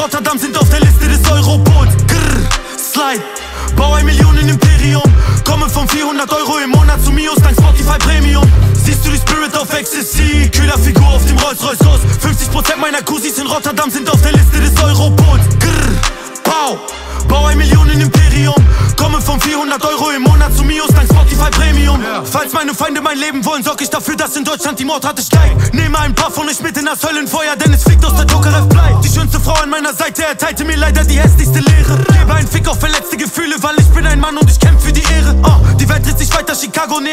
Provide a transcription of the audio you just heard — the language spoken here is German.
Rotterdam sind auf der Liste des Europols. Grrr, Slide, bau 1 Million Imperium. Komme von 400 Euro im Monat zu Mios, dank Spotify Premium. Siehst du die Spirit auf Ecstasy, kühler Figur auf dem Rolls-Royce Ross. 50% meiner Cousins in Rotterdam sind auf der Liste des Europols. Grrr, bau 1 Million Imperium. Komme von 400 Euro im Monat zu Mios, dank Spotify Premium. Falls meine Feinde mein Leben wollen, sorg ich dafür, dass in Deutschland die Mordrate steigt. Nehme ein paar von euch mit in das Höllenfeuer, denn es fickt aus der Tokarev bleibt. Die schönste Frau an meiner Seite erteilte mir leider die hässlichste Lehre. Gebe einen Fick auf verletzte Gefühle, weil ich bin ein Mann und ich kämpfe für die Ehre. Die Welt dreht sich weiter, Chicago näher.